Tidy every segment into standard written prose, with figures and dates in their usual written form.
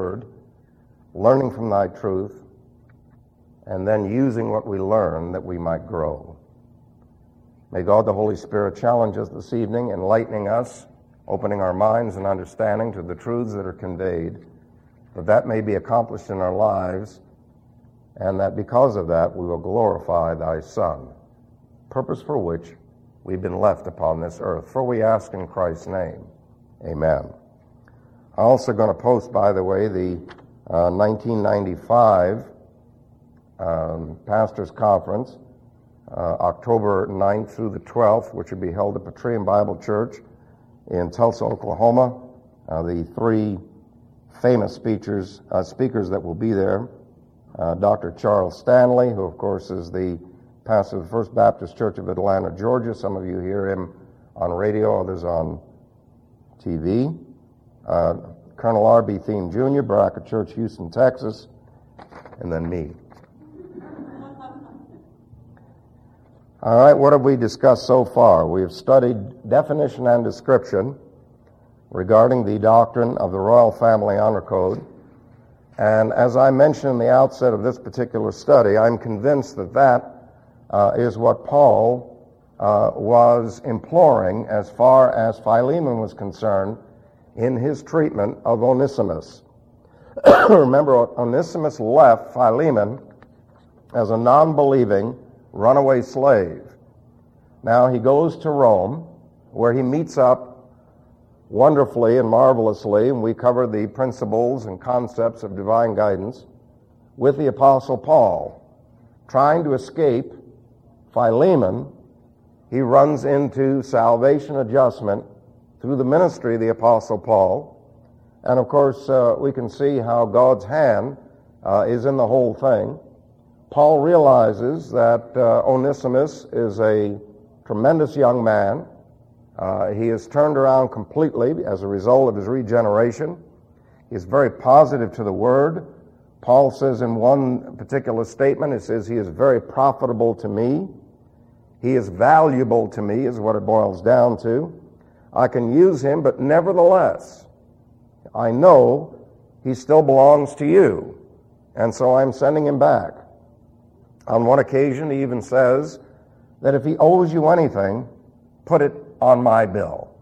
word, learning from thy truth, and then using what we learn that we might grow. May God the Holy Spirit challenge us this evening, enlightening us, opening our minds and understanding to the truths that are conveyed, that may be accomplished in our lives, and that because of that we will glorify thy Son, purpose for which we've been left upon this earth. For we ask in Christ's name. Amen. I'm also going to post, by the way, the 1995 Pastors Conference, October 9th through the 12th, which will be held at Petraeum Bible Church in Tulsa, Oklahoma. The three famous speakers that will be there, Dr. Charles Stanley, who of course is the pastor of the First Baptist Church of Atlanta, Georgia. Some of you hear him on radio, others on TV. Colonel R.B. Thiem Jr., Baraka Church, Houston, Texas, and then me. All right, what have we discussed so far? We have studied definition and description regarding the doctrine of the Royal Family Honor Code. And as I mentioned in the outset of this particular study, I'm convinced that is what Paul was imploring as far as Philemon was concerned in his treatment of Onesimus. Remember, Onesimus left Philemon as a non-believing runaway slave. Now he goes to Rome, where he meets up wonderfully and marvelously, and we cover the principles and concepts of divine guidance, with the Apostle Paul. Trying to escape Philemon, he runs into salvation adjustment through the ministry of the Apostle Paul. And of course, we can see how God's hand is in the whole thing. Paul realizes that Onesimus is a tremendous young man. He is turned around completely as a result of his regeneration. He is very positive to the Word. Paul says in one particular statement, it says, he is very profitable to me. He is valuable to me, is what it boils down to. I can use him, but nevertheless, I know he still belongs to you, and so I'm sending him back. On one occasion, he even says that if he owes you anything, put it on my bill.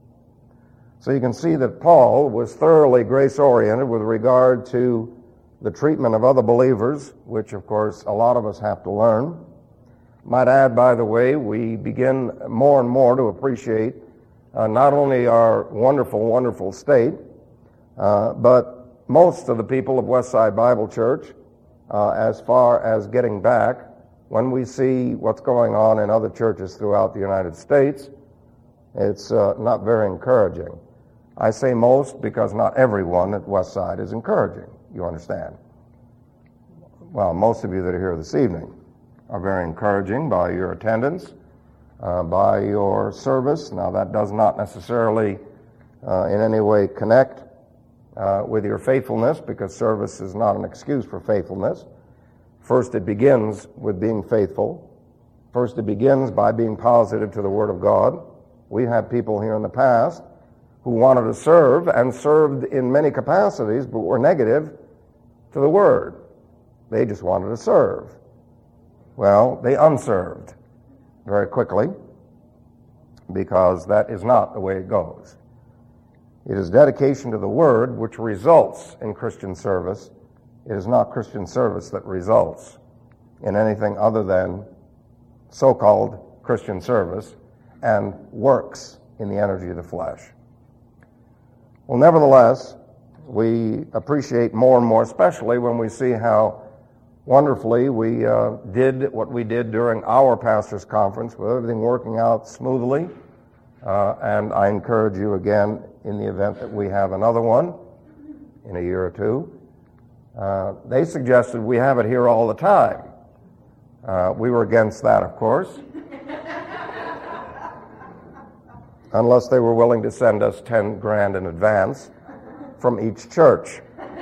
So you can see that Paul was thoroughly grace-oriented with regard to the treatment of other believers, which, of course, a lot of us have to learn. Might add, by the way, we begin more and more to appreciate not only our wonderful, wonderful state, but most of the people of Westside Bible Church, as far as getting back, when we see what's going on in other churches throughout the United States, it's not very encouraging. I say most because not everyone at Westside is encouraging, you understand. Well, most of you that are here this evening are very encouraging by your attendance, by your service. Now, that does not necessarily in any way connect with your faithfulness, because service is not an excuse for faithfulness. First, it begins with being faithful. First, it begins by being positive to the Word of God. We've had people here in the past who wanted to serve and served in many capacities, but were negative to the Word. They just wanted to serve. Well, they unserved very quickly, because that is not the way it goes. It is dedication to the Word which results in Christian service. It is not Christian service that results in anything other than so-called Christian service and works in the energy of the flesh. Well, nevertheless, we appreciate more and more, especially when we see how wonderfully we did what we did during our pastors' conference, with everything working out smoothly. And I encourage you again, in the event that we have another one in a year or two. They suggested we have it here all the time. We were against that, of course, unless they were willing to send us $10,000 in advance from each church.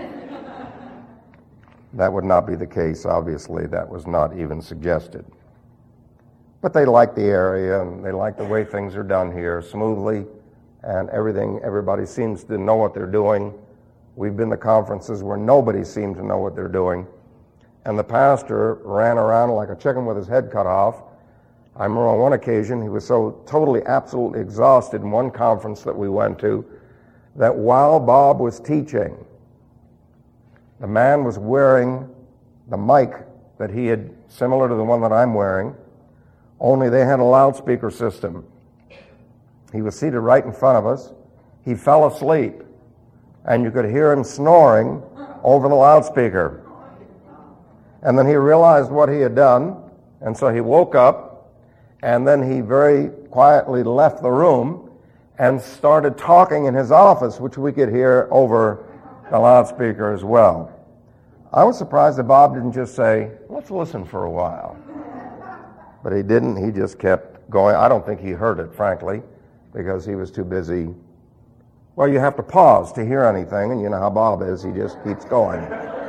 That would not be the case, obviously. That was not even suggested. But they like the area, and they like the way things are done here smoothly, and everybody seems to know what they're doing, We've been to conferences where nobody seemed to know what they're doing, and the pastor ran around like a chicken with his head cut off. I remember on one occasion he was so totally, absolutely exhausted in one conference that we went to that while Bob was teaching, the man was wearing the mic that he had, similar to the one that I'm wearing, only they had a loudspeaker system. He was seated right in front of us. He fell asleep, and you could hear him snoring over the loudspeaker. And then he realized what he had done, and so he woke up, and then he very quietly left the room and started talking in his office, which we could hear over the loudspeaker as well. I was surprised that Bob didn't just say, let's listen for a while. But he didn't. He just kept going. I don't think he heard it, frankly, because he was too busy. Well, you have to pause to hear anything, and you know how Bob is. He just keeps going.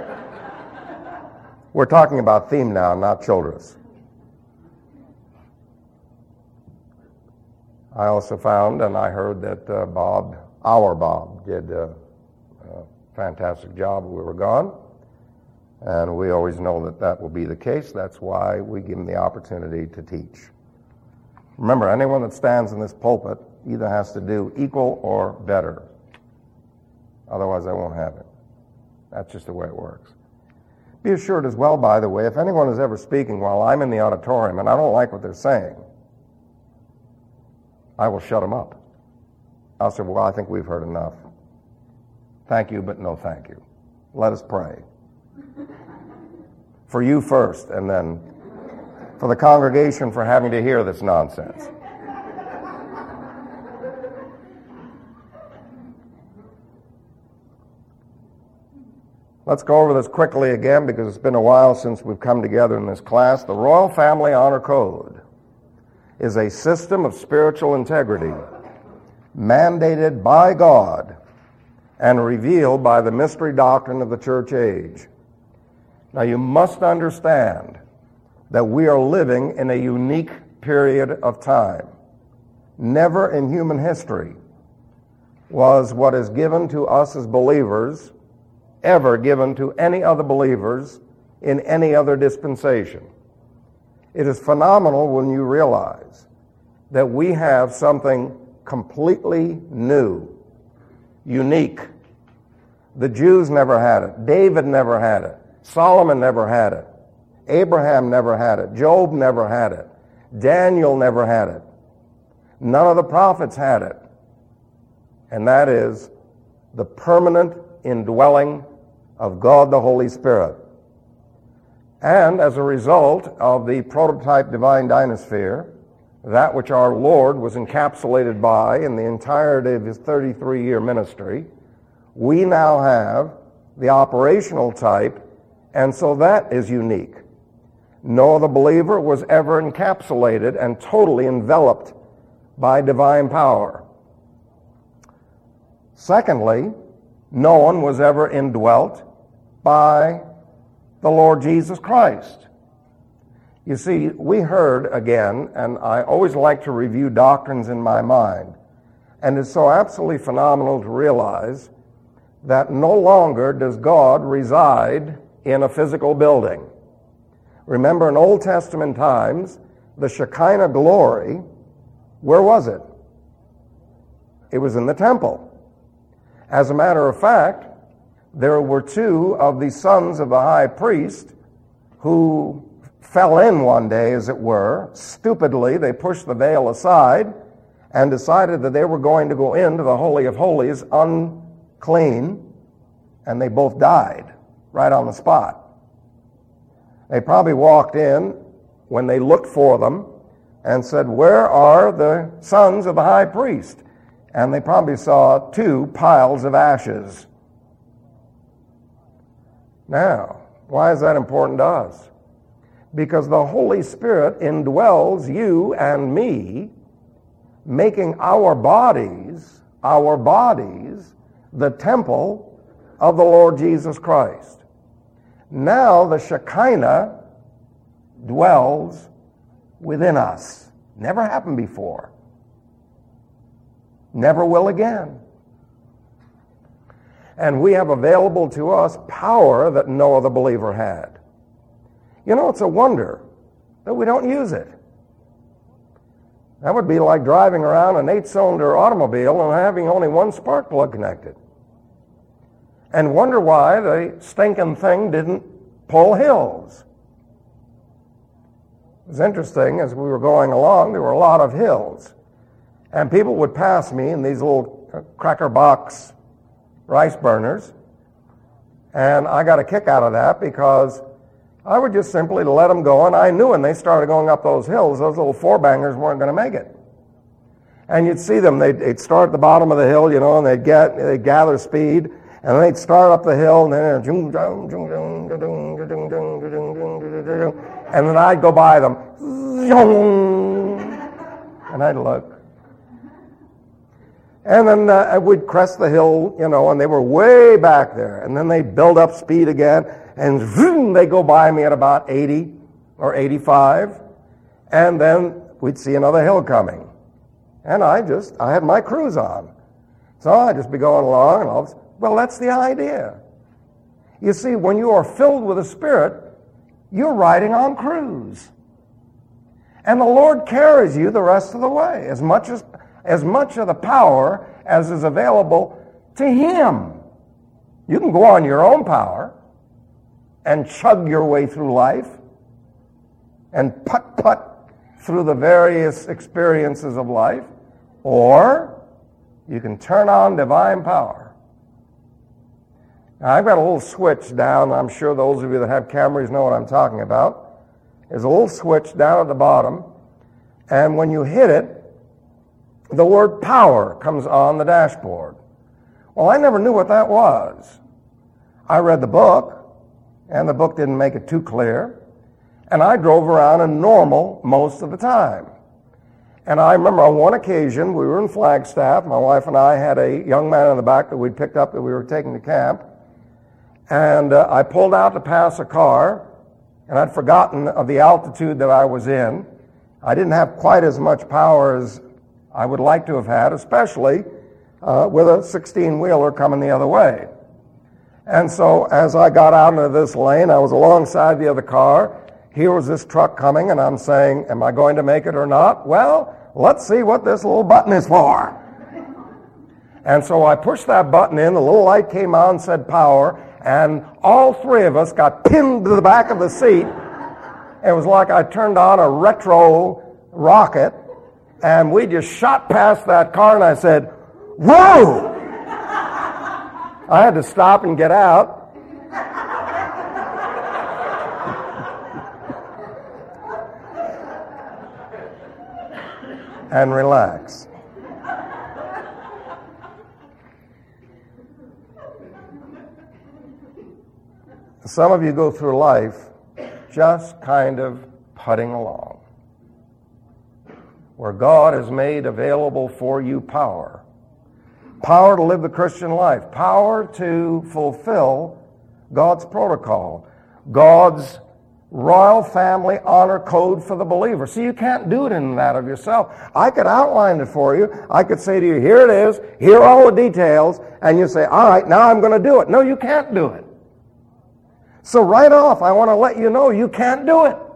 We're talking about theme now, not Childress. I also found, and I heard that our Bob, did a fantastic job while we were gone. And we always know that that will be the case. That's why we give him the opportunity to teach. Remember, anyone that stands in this pulpit either has to do equal or better. Otherwise, I won't have it. That's just the way it works. Be assured as well, by the way, if anyone is ever speaking while I'm in the auditorium and I don't like what they're saying, I will shut them up. I'll say, well, I think we've heard enough. Thank you, but no thank you. Let us pray. For you first, and then for the congregation for having to hear this nonsense. Let's go over this quickly again because it's been a while since we've come together in this class. The Royal Family Honor Code is a system of spiritual integrity mandated by God and revealed by the mystery doctrine of the church age. Now, you must understand that we are living in a unique period of time. Never in human history was what is given to us as believers ever given to any other believers in any other dispensation. It is phenomenal when you realize that we have something completely new, unique. The Jews never had it. David never had it. Solomon never had it. Abraham never had it. Job never had it. Daniel never had it. None of the prophets had it. And that is the permanent indwelling of God the Holy Spirit. And as a result of the prototype divine dynasphere, that which our Lord was encapsulated by in the entirety of his 33-year ministry, we now have the operational type, and so that is unique. No other believer was ever encapsulated and totally enveloped by divine power. Secondly, no one was ever indwelt by the Lord Jesus Christ. You see, we heard again, and I always like to review doctrines in my mind, and it's so absolutely phenomenal to realize that no longer does God reside in a physical building. Remember, in Old Testament times, the Shekinah glory, where was it? It was in the temple. As a matter of fact, there were two of the sons of the high priest who fell in one day, as it were. Stupidly, they pushed the veil aside and decided that they were going to go into the Holy of Holies unclean, and they both died right on the spot. They probably walked in when they looked for them and said, "Where are the sons of the high priest?" And they probably saw two piles of ashes. Now, why is that important to us? Because the Holy Spirit indwells you and me, making our bodies the temple of the Lord Jesus Christ. Now the Shekinah dwells within us. Never happened before. Never will again. And we have available to us power that no other believer had. You know, it's a wonder that we don't use it. That would be like driving around an 8-cylinder automobile and having only one spark plug connected. And wonder why the stinking thing didn't pull hills. It was interesting, as we were going along, there were a lot of hills. And people would pass me in these little cracker box rice burners. And I got a kick out of that because I would just simply let them go, and I knew when they started going up those hills, those little four-bangers weren't going to make it. And you'd see them, they'd start at the bottom of the hill, you know, and they'd gather speed, and then they'd start up the hill, and then I'd go by them, and I'd look. And then we'd crest the hill, you know, and they were way back there, and then they'd build up speed again, and zoom, they go by me at about 80 or 85, and then we'd see another hill coming. And I had my cruise on. So I'd just be going along, and well, that's the idea. You see, when you are filled with the Spirit, you're riding on cruise. And the Lord carries you the rest of the way, as much of the power as is available to Him. You can go on your own power and chug your way through life and putt through the various experiences of life, or you can turn on divine power. Now, I've got a little switch down. I'm sure those of you that have Camrys know what I'm talking about. There's a little switch down at the bottom, and when you hit it, the word power comes on the dashboard. Well, I never knew what that was. I read the book, and the book didn't make it too clear, and I drove around in normal most of the time. And I remember on one occasion, we were in Flagstaff, my wife and I had a young man in the back that we'd picked up that we were taking to camp, and I pulled out to pass a car, and I'd forgotten of the altitude that I was in. I didn't have quite as much power as I would like to have had, especially with a 16-wheeler coming the other way. And so as I got out into this lane, I was alongside the other car. Here was this truck coming, and I'm saying, am I going to make it or not? Well, let's see what this little button is for. And so I pushed that button in, the little light came on, said power, and all three of us got pinned to the back of the seat. It was like I turned on a retro rocket, and we just shot past that car, and I said, whoa! I had to stop and get out. And relax. Some of you go through life just kind of putting along, where God has made available for you power. Power to live the Christian life. Power to fulfill God's protocol. God's royal family honor code for the believer. See, you can't do it in that of yourself. I could outline it for you. I could say to you, here it is, here are all the details, and you say, all right, now I'm going to do it. No, you can't do it. So right off, I want to let you know you can't do it.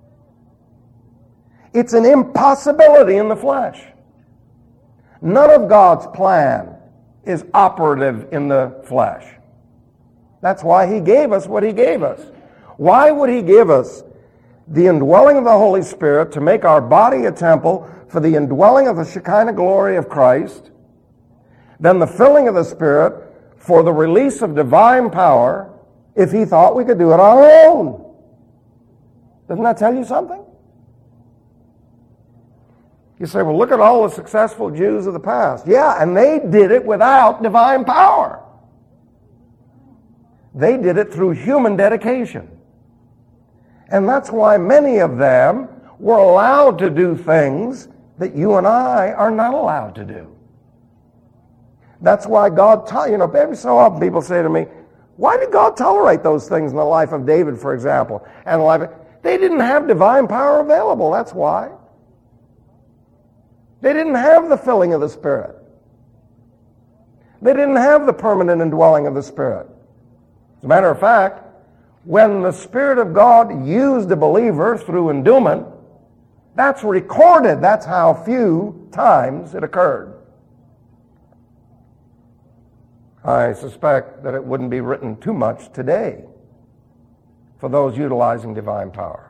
It's an impossibility in the flesh. None of God's plan is operative in the flesh. That's why He gave us what He gave us. Why would He give us the indwelling of the Holy Spirit to make our body a temple for the indwelling of the Shekinah glory of Christ, then the filling of the Spirit for the release of divine power, if He thought we could do it on our own? Doesn't that tell you something? You say, well, look at all the successful Jews of the past. Yeah, and they did it without divine power. They did it through human dedication. And that's why many of them were allowed to do things that you and I are not allowed to do. That's why God taught, every so often people say to me, why did God tolerate those things in the life of David, for example? And they didn't have divine power available, that's why. They didn't have the filling of the Spirit. They didn't have the permanent indwelling of the Spirit. As a matter of fact, when the Spirit of God used a believer through endowment, that's recorded. That's how few times it occurred. I suspect that it wouldn't be written too much today for those utilizing divine power.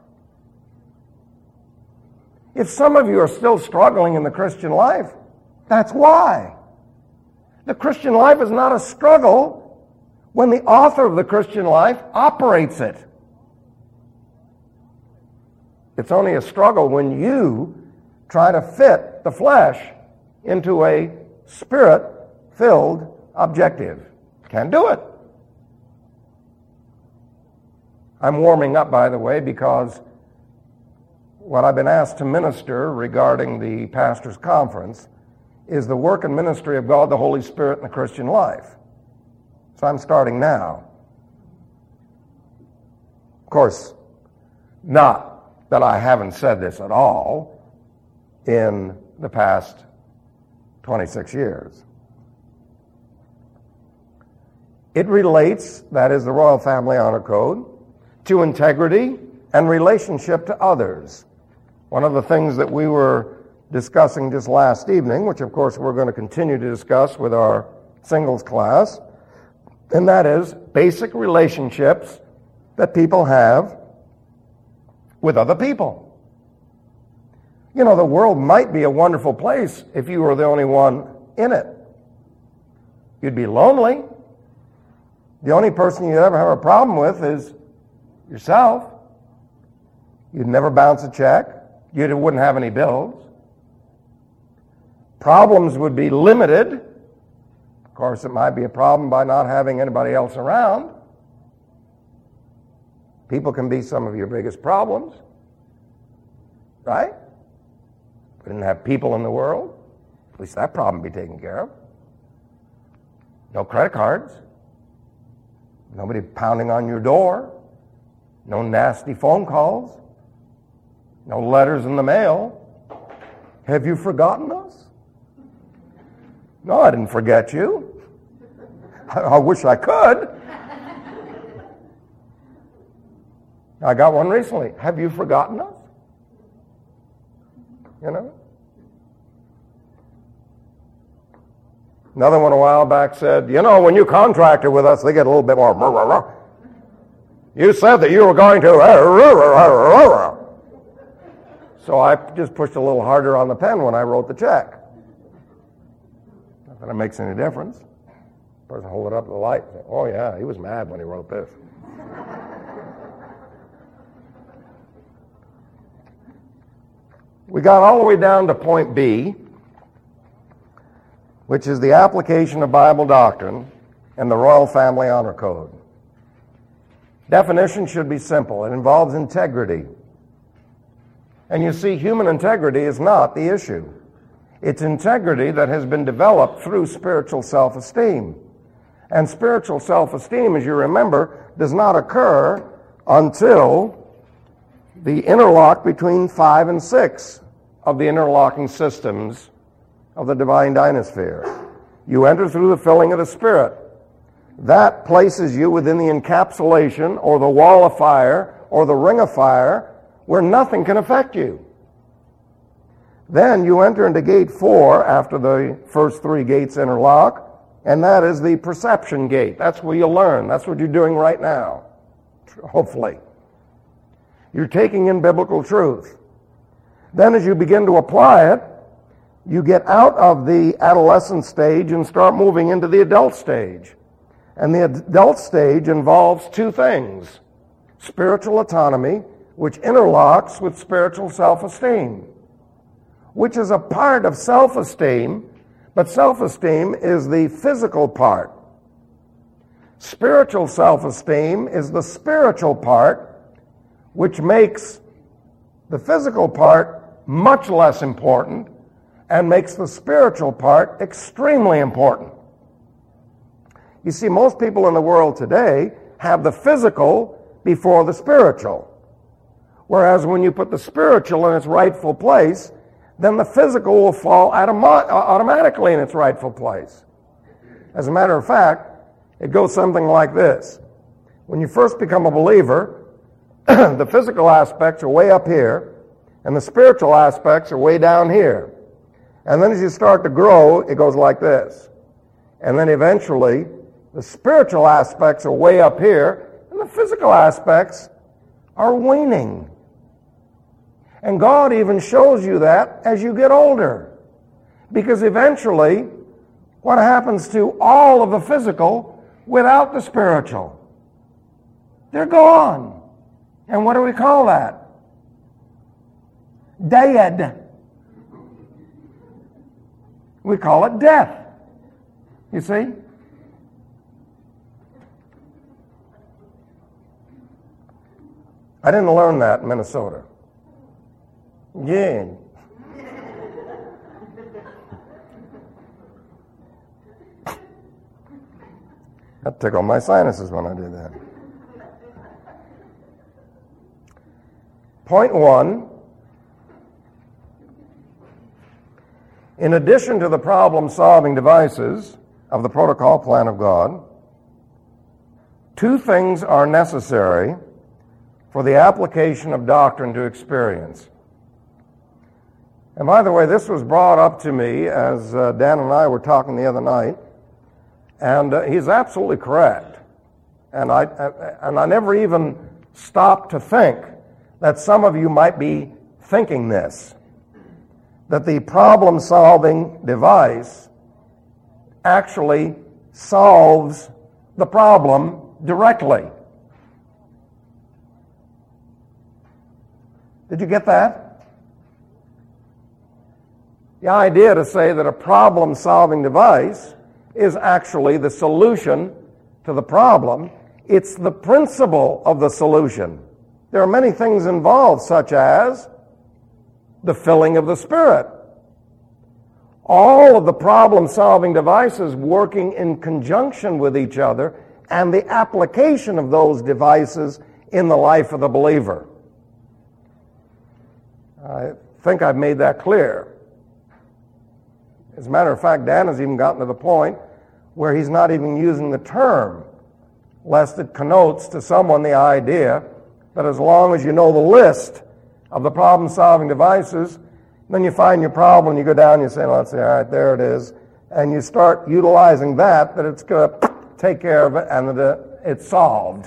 If some of you are still struggling in the Christian life, that's why. The Christian life is not a struggle when the author of the Christian life operates it. It's only a struggle when you try to fit the flesh into a Spirit-filled objective. Can't do it. I'm warming up, by the way, because what I've been asked to minister regarding the pastor's conference is the work and ministry of God, the Holy Spirit, in the Christian life. So I'm starting now. Of course, not that I haven't said this at all in the past 26 years. It relates, that is the Royal Family Honor Code, to integrity and relationship to others. One of the things that we were discussing just last evening, which of course we're going to continue to discuss with our singles class, and that is basic relationships that people have with other people. You know, the world might be a wonderful place if you were the only one in it. You'd be lonely. The only person you'd ever have a problem with is yourself. You'd never bounce a check. You wouldn't have any bills. Problems would be limited. Of course, it might be a problem by not having anybody else around. People can be some of your biggest problems, right? If we didn't have people in the world, at least that problem would be taken care of. No credit cards. Nobody pounding on your door. No nasty phone calls. No letters in the mail. Have you forgotten us? No, I didn't forget you. I wish I could. I got one recently. Have you forgotten us? You know? Another one a while back said, you know, when you contracted with us, they get a little bit more. You said that you were going to. So I just pushed a little harder on the pen when I wrote the check. Not that it makes any difference. The person hold it up to the light and say, oh yeah, he was mad when he wrote this. We got all the way down to point B, which is the application of Bible doctrine and the Royal Family Honor Code. Definition should be simple. It involves integrity. And you see, human integrity is not the issue. It's integrity that has been developed through spiritual self-esteem. And spiritual self-esteem, as you remember, does not occur until the interlock between 5 and 6 of the interlocking systems of the divine dynasphere. You enter through the filling of the Spirit. That places you within the encapsulation or the wall of fire or the ring of fire where nothing can affect you. Then you enter into gate 4 after the first 3 gates interlock, and that is the perception gate. That's where you learn. That's what you're doing right now, hopefully. You're taking in biblical truth. Then as you begin to apply it, you get out of the adolescent stage and start moving into the adult stage. And the adult stage involves 2 things: spiritual autonomy, which interlocks with spiritual self-esteem, which is a part of self-esteem, but self-esteem is the physical part. Spiritual self-esteem is the spiritual part, which makes the physical part much less important and makes the spiritual part extremely important. You see, most people in the world today have the physical before the spiritual. Whereas when you put the spiritual in its rightful place, then the physical will fall automatically in its rightful place. As a matter of fact, it goes something like this. When you first become a believer, the physical aspects are way up here, and the spiritual aspects are way down here. And then as you start to grow, it goes like this. And then eventually, the spiritual aspects are way up here, and the physical aspects are waning. And God even shows you that as you get older. Because eventually, what happens to all of the physical without the spiritual? They're gone. And what do we call that? Dead. We call it death. You see? I didn't learn that in Minnesota. Yeah. That tickled my sinuses when I did that. Point 1. In addition to the problem-solving devices of the protocol plan of God, 2 things are necessary for the application of doctrine to experience. And by the way, this was brought up to me as Dan and I were talking the other night, and he's absolutely correct. And I never even stopped to think that some of you might be thinking this, that the problem-solving device actually solves the problem directly. Did you get that? The idea to say that a problem-solving device is actually the solution to the problem. It's the principle of the solution. There are many things involved, such as the filling of the Spirit. All of the problem-solving devices working in conjunction with each other, and the application of those devices in the life of the believer. I think I've made that clear. As a matter of fact, Dan has even gotten to the point where he's not even using the term, lest it connotes to someone the idea that as long as you know the list of the problem-solving devices, then you find your problem, you go down, you say, let's see, all right, there it is, and you start utilizing that it's going to take care of it, and that it's solved.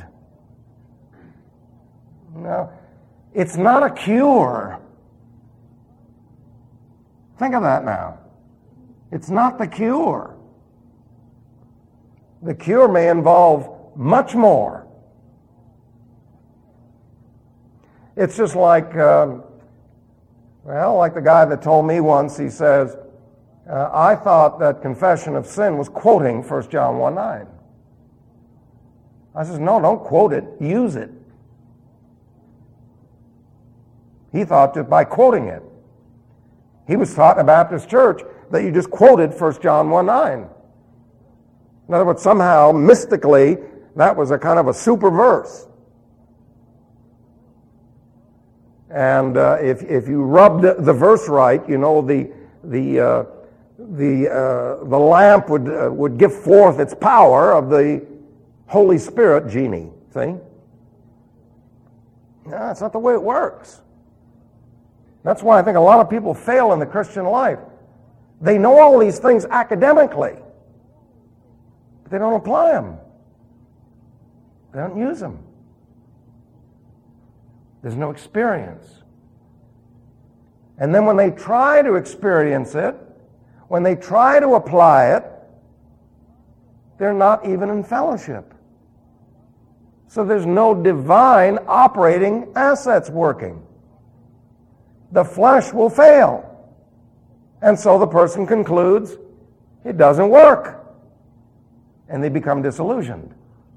No, it's not a cure. Think of that now. It's not the cure. The cure may involve much more. It's just like, like the guy that told me once, he says, I thought that confession of sin was quoting 1 John 1:9. I says, no, don't quote it, use it. He thought that by quoting it. He was taught in a Baptist church that you just quoted 1 John 1:9. In other words, somehow, mystically, that was a kind of a super verse. And if you rubbed the verse right, you know, the lamp would give forth its power of the Holy Spirit genie. See? No, that's not the way it works. That's why I think a lot of people fail in the Christian life. They know all these things academically, but they don't apply them. They don't use them. There's no experience. And then when they try to experience it, when they try to apply it, they're not even in fellowship. So there's no divine operating assets working. The flesh will fail. And so the person concludes, it doesn't work. And they become disillusioned.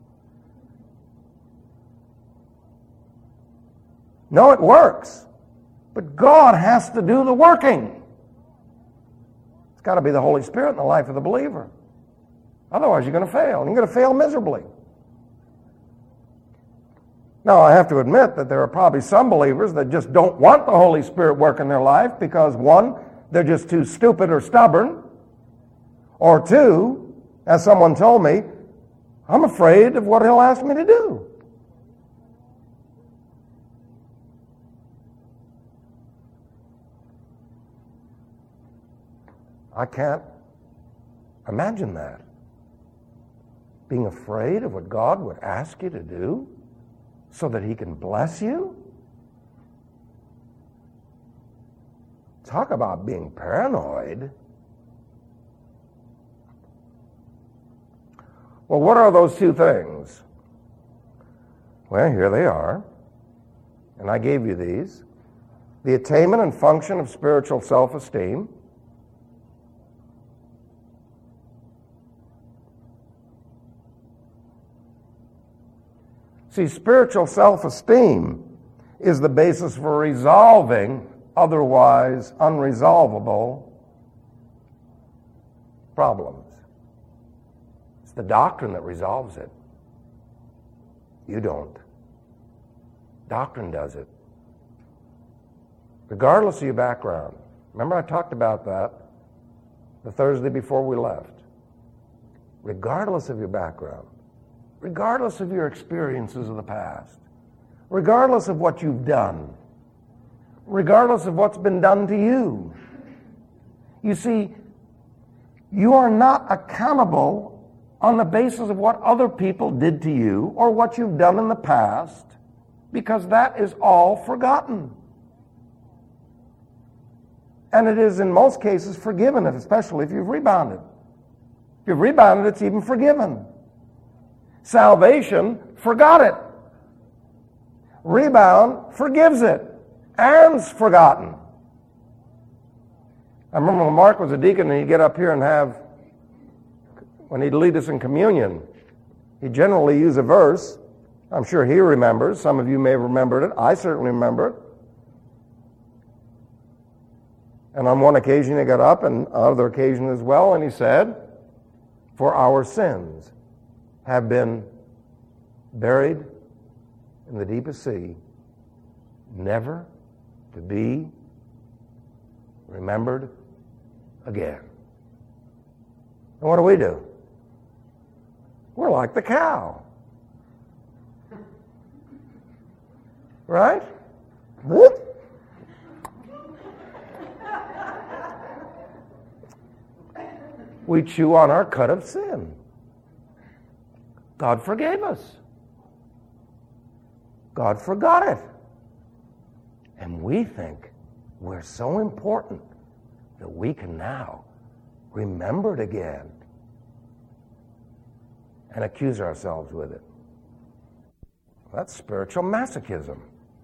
No, it works. But God has to do the working. It's got to be the Holy Spirit in the life of the believer. Otherwise, you're going to fail. And you're going to fail miserably. Now, I have to admit that there are probably some believers that just don't want the Holy Spirit work in their life because, one, they're just too stupid or stubborn, or two, As someone told me, I'm afraid of what he'll ask me to do. I can't imagine that. Being afraid of what God would ask you to do so that he can bless you? Talk about being paranoid. Well, what are those two things? Well, here they are. And I gave you these. The attainment and function of spiritual self-esteem. See, spiritual self-esteem is the basis for resolving otherwise unresolvable problems. It's the doctrine that resolves it. You don't. Doctrine does it. Regardless of your background. Remember I talked about that the Thursday before we left. Regardless of your background. Regardless of your experiences of the past, regardless of what you've done, regardless of what's been done to you. You see, you are not accountable on the basis of what other people did to you or what you've done in the past, because that is all forgotten. And it is in most cases forgiven, especially if you've rebounded. If you've rebounded, it's even forgiven. Salvation forgot it. Rebound forgives it. And's forgotten. I remember when Mark was a deacon and he'd get up here and when he'd lead us in communion, he'd generally use a verse. I'm sure he remembers. Some of you may have remembered it. I certainly remember it. And on one occasion he got up, and on other occasion as well, and he said, "For our sins have been buried in the deepest sea, never to be remembered again." And what do? We're like the cow. Right? Whoop. We chew on our cud of sin. God forgave us. God forgot it. And we think we're so important that we can now remember it again and accuse ourselves with it. That's spiritual masochism.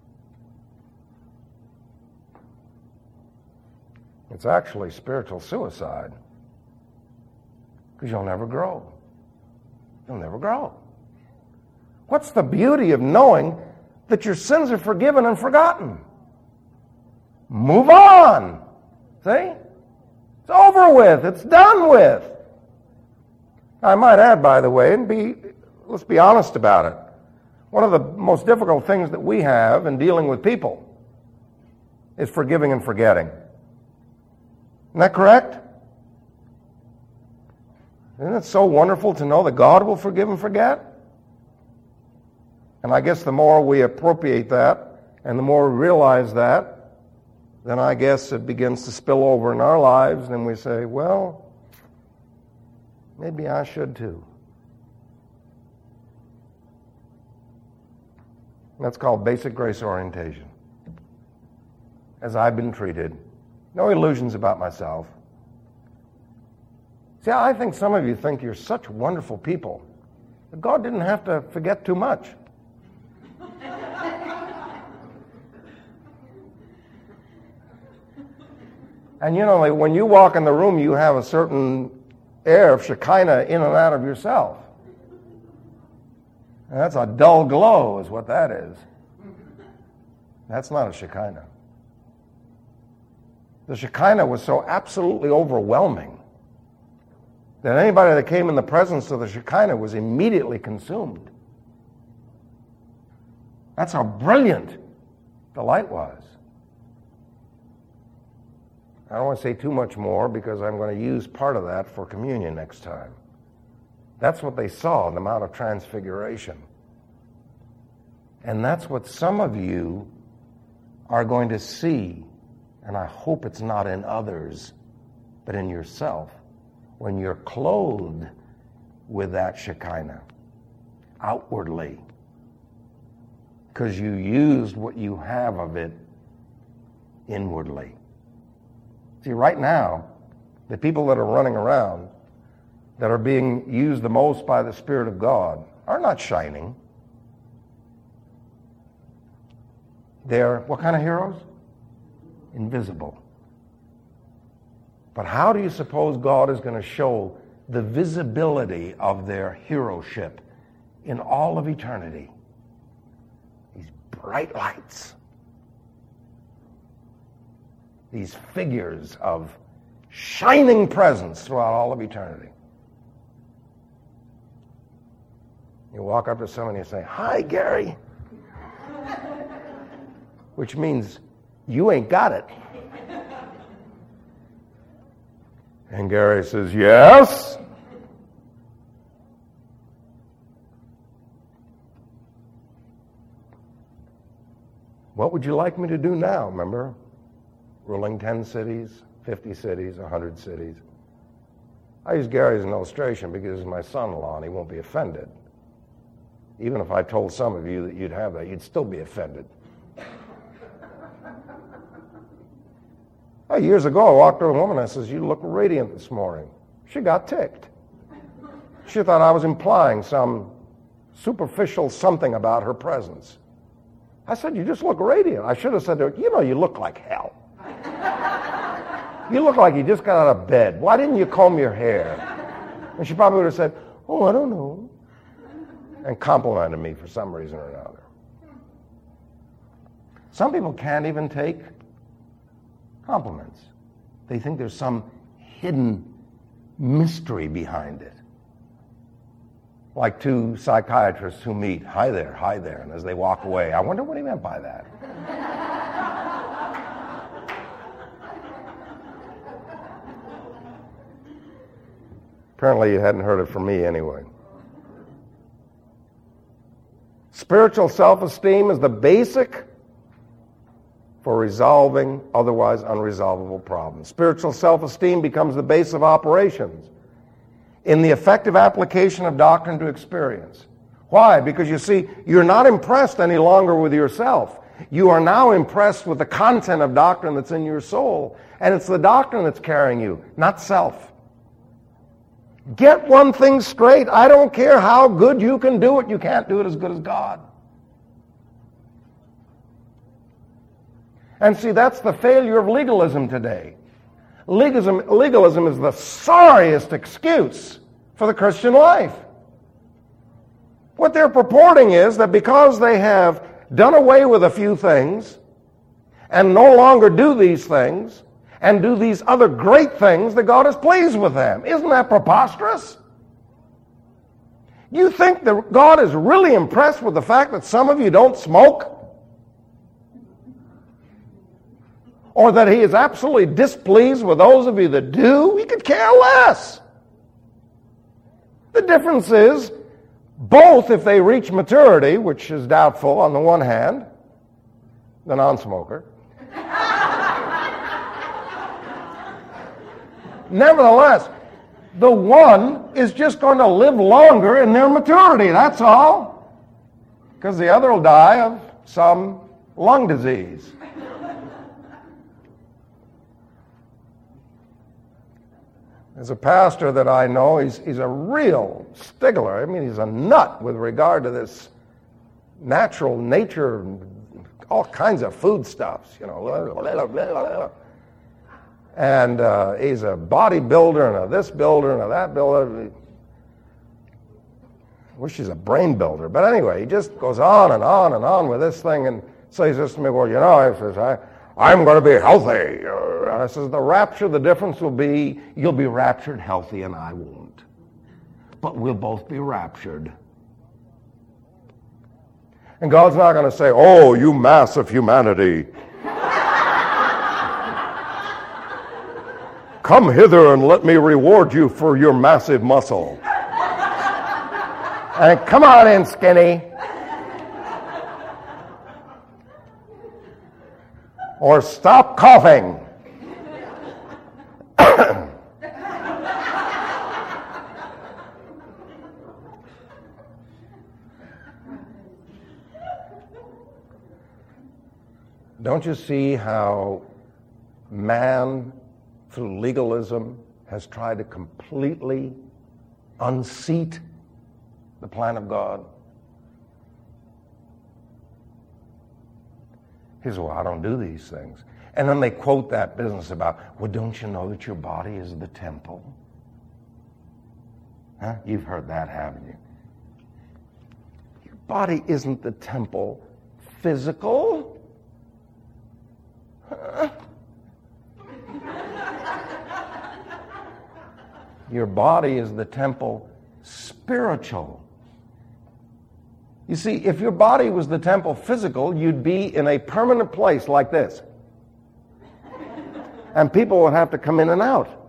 It's actually spiritual suicide, because you'll never grow. You'll never grow. What's the beauty of knowing that your sins are forgiven and forgotten? Move on. See? It's over with. It's done with. I might add, by the way, let's be honest about it. One of the most difficult things that we have in dealing with people is forgiving and forgetting. Isn't that correct? Isn't it so wonderful to know that God will forgive and forget? And I guess the more we appropriate that and the more we realize that, then I guess it begins to spill over in our lives, and we say, well, maybe I should too. That's called basic grace orientation. As I've been treated. No illusions about myself. See, I think some of you think you're such wonderful people that God didn't have to forget too much. And you know, when you walk in the room, you have a certain air of Shekinah in and out of yourself. And that's a dull glow is what that is. That's not a Shekinah. The Shekinah was so absolutely overwhelming that anybody that came in the presence of the Shekinah was immediately consumed. That's how brilliant the light was. I don't want to say too much more because I'm going to use part of that for communion next time. That's what they saw in the Mount of Transfiguration. And that's what some of you are going to see, and I hope it's not in others, but in yourself, when you're clothed with that Shekinah outwardly, because you used what you have of it inwardly. See, right now, the people that are running around, that are being used the most by the Spirit of God, are not shining. They're what kind of heroes? Invisible. But how do you suppose God is going to show the visibility of their heroship in all of eternity? These bright lights. These figures of shining presence throughout all of eternity. You walk up to someone and you say, "Hi, Gary." Which means you ain't got it. And Gary says, "Yes." What would you like me to do now? Remember, ruling 10 cities, 50 cities, 100 cities. I use Gary as an illustration because he's my son-in-law and he won't be offended. Even if I told some of you that you'd have that, you'd still be offended. Years ago, I walked to a woman and I says, "You look radiant this morning." She got ticked. She thought I was implying some superficial something about her presence. I said, "You just look radiant." I should have said to her, "You know, you look like hell. You look like you just got out of bed. Why didn't you comb your hair?" And she probably would have said, "Oh, I don't know," and complimented me for some reason or another. Some people can't even take compliments. They think there's some hidden mystery behind it. Like two psychiatrists who meet, "Hi there, hi there," and as they walk away, I wonder what he meant by that. Apparently you hadn't heard it from me anyway. Spiritual self-esteem is the basic for resolving otherwise unresolvable problems. Spiritual self-esteem becomes the base of operations in the effective application of doctrine to experience. Why? Because you see, you're not impressed any longer with yourself. You are now impressed with the content of doctrine that's in your soul, and it's the doctrine that's carrying you, not self. Get one thing straight. I don't care how good you can do it, you can't do it as good as God. And see, that's the failure of legalism today. Legalism is the sorriest excuse for the Christian life. What they're purporting is that because they have done away with a few things and no longer do these things and do these other great things, that God is pleased with them. Isn't that preposterous? You think that God is really impressed with the fact that some of you don't smoke? Or that he is absolutely displeased with those of you that do? He could care less. The difference is, both, if they reach maturity, which is doubtful on the one hand, the non-smoker. Nevertheless, the one is just going to live longer in their maturity, that's all. Because the other will die of some lung disease. There's a pastor that I know, he's a real stickler. I mean, he's a nut with regard to this natural nature, all kinds of foodstuffs, you know. And he's a bodybuilder and a this builder and a that builder. I wish he's a brain builder. But anyway, he just goes on and on and on with this thing. And so he says to me, "Well, you know," he says, I'm going to be healthy. And I says, "The rapture, the difference will be you'll be raptured healthy and I won't. But we'll both be raptured." And God's not going to say, "Oh, you mass of humanity. Come hither and let me reward you for your massive muscle." And come on in, skinny. Or stop coughing. Don't you see how man, through legalism, has tried to completely unseat the plan of God? He says, well, I don't do these things. And then they quote that business about, well, don't you know that your body is the temple? Huh? You've heard that, haven't you? Your body isn't the temple physical. Huh? Your body is the temple spiritual. You see, if your body was the temple physical, you'd be in a permanent place like this. And people would have to come in and out.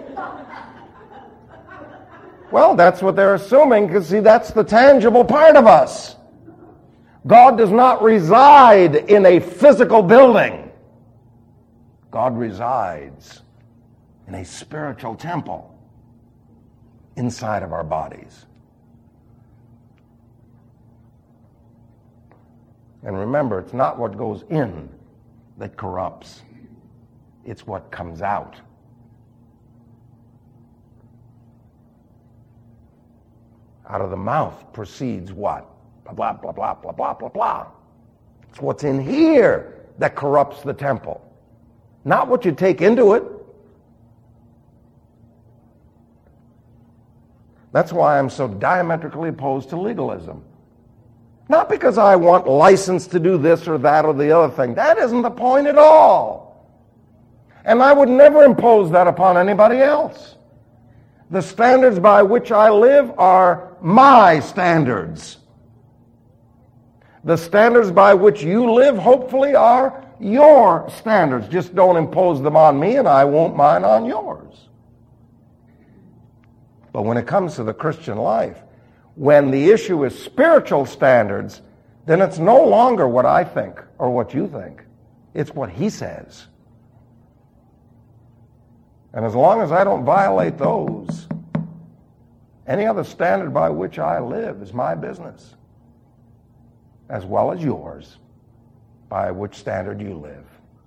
Well, that's what they're assuming, because, see, that's the tangible part of us. God does not reside in a physical building. God resides in a spiritual temple inside of our bodies. And remember, it's not what goes in that corrupts. It's what comes out. Out of the mouth proceeds what? Blah, blah, blah, blah, blah, blah, blah, blah. It's what's in here that corrupts the temple. Not what you take into it. That's why I'm so diametrically opposed to legalism. Not because I want license to do this or that or the other thing. That isn't the point at all. And I would never impose that upon anybody else. The standards by which I live are my standards. The standards by which you live, hopefully, are your standards. Just don't impose them on me, and I won't mine on yours. But when it comes to the Christian life, when the issue is spiritual standards, then it's no longer what I think or what you think. It's what he says. And as long as I don't violate those, any other standard by which I live is my business, as well as yours, by which standard you live.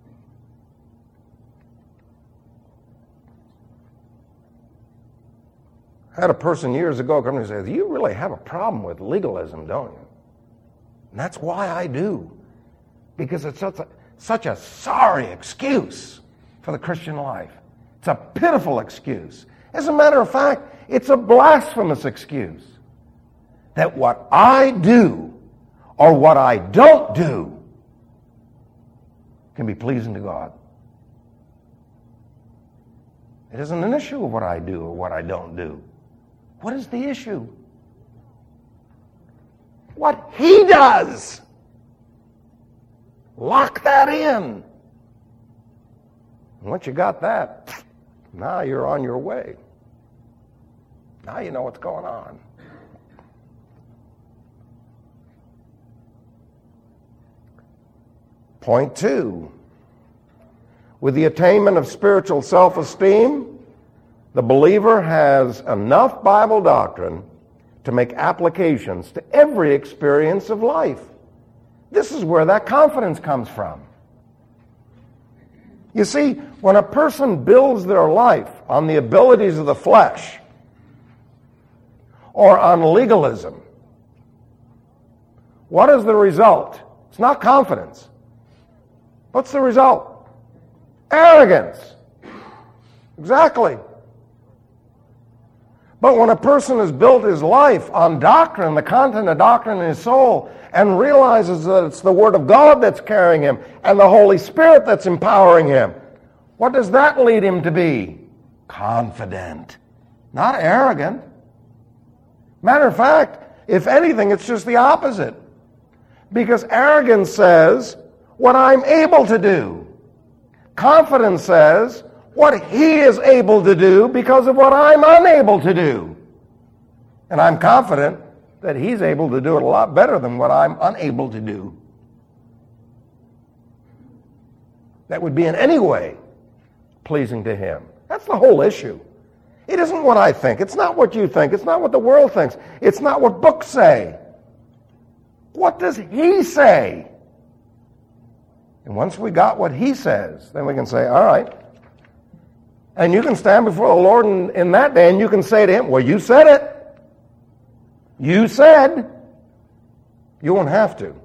I had a person years ago come and say, you really have a problem with legalism, don't you? And that's why I do. Because it's such a sorry excuse for the Christian life. It's a pitiful excuse. As a matter of fact, it's a blasphemous excuse. That what I do or what I don't do can be pleasing to God. It isn't an issue of what I do or what I don't do. What is the issue? What he does. Lock that in. And once you got that, now you're on your way. Now you know what's going on. Point 2. With the attainment of spiritual self-esteem, the believer has enough Bible doctrine to make applications to every experience of life. This is where that confidence comes from. You see, when a person builds their life on the abilities of the flesh or on legalism, what is the result? It's not confidence. What's the result? Arrogance. Exactly. But when a person has built his life on doctrine, the content of doctrine in his soul, and realizes that it's the Word of God that's carrying him and the Holy Spirit that's empowering him, what does that lead him to be? Confident, not arrogant. Matter of fact, if anything, it's just the opposite. Because arrogance says what I'm able to do. Confidence says what he is able to do because of what I'm unable to do. And I'm confident that he's able to do it a lot better than what I'm unable to do. That would be in any way pleasing to him. That's the whole issue. It isn't what I think. It's not what you think. It's not what the world thinks. It's not what books say. What does he say? And once we got what he says, then we can say, all right. And you can stand before the Lord in that day and you can say to him, well, you said it. You said. You won't have to.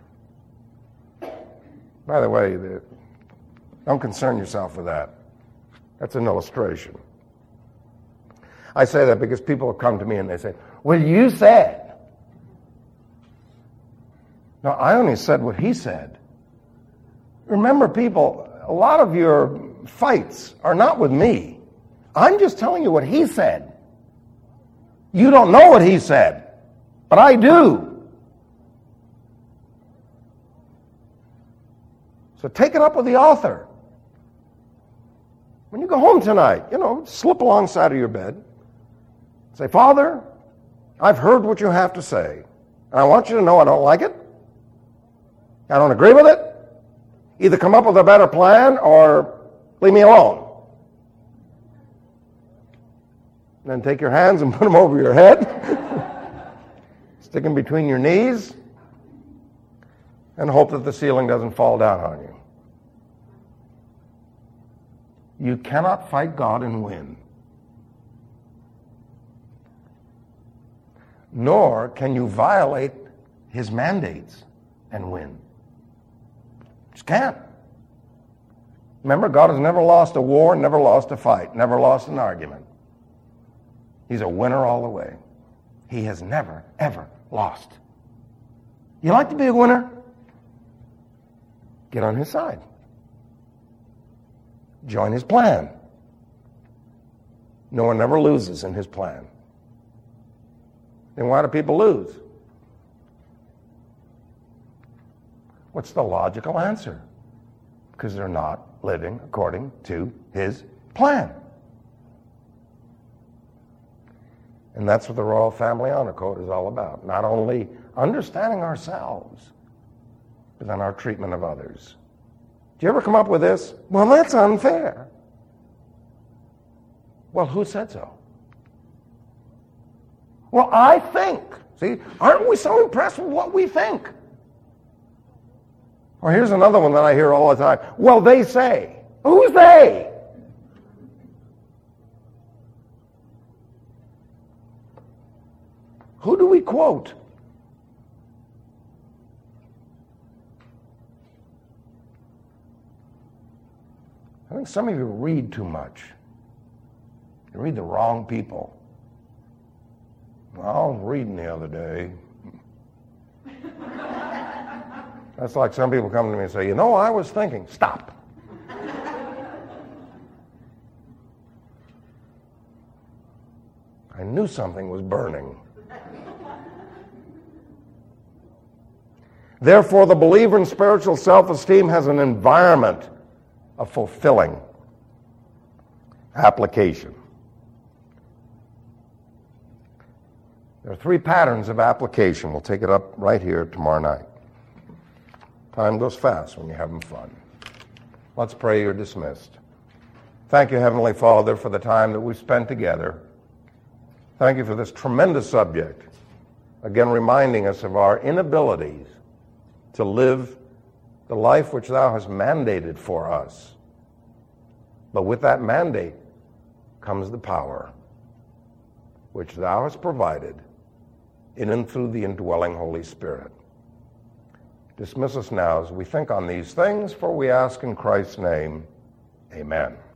By the way, don't concern yourself with that. That's an illustration. I say that because people have come to me and they say, well, you said. No, I only said what he said. Remember, people, a lot of your fights are not with me. I'm just telling you what he said. You don't know what he said, but I do. So take it up with the author. When you go home tonight, slip alongside of your bed. Say, Father, I've heard what you have to say, and I want you to know I don't like it. I don't agree with it. Either come up with a better plan or leave me alone. Then take your hands and put them over your head. Stick them between your knees. And hope that the ceiling doesn't fall down on you. You cannot fight God and win. Nor can you violate his mandates and win. Just can't. Remember, God has never lost a war, never lost a fight, never lost an argument. He's a winner all the way. He has never, ever lost. You like to be a winner? Get on his side. Join his plan. No one ever loses in his plan. Then why do people lose? What's the logical answer? Because they're not living according to his plan. And that's what the Royal Family Honor Code is all about. Not only understanding ourselves, but then our treatment of others. Do you ever come up with this? Well, that's unfair. Well, who said so? Well, I think. See, aren't we so impressed with what we think? Or here's another one that I hear all the time. Well, they say. Who's they? Who do we quote? I think some of you read too much. You read the wrong people. Well, I was reading the other day. That's like some people come to me and say, I was thinking. Stop. I knew something was burning. Therefore, the believer in spiritual self-esteem has an environment of fulfilling application. There are 3 patterns of application. We'll take it up right here tomorrow night. Time goes fast when you're having fun. Let's pray. You're dismissed. Thank you, Heavenly Father, for the time that we've spent together. Thank you for this tremendous subject. Again, reminding us of our inabilities to live the life which thou hast mandated for us. But with that mandate comes the power which thou hast provided in and through the indwelling Holy Spirit. Dismiss us now as we think on these things, for we ask in Christ's name, amen.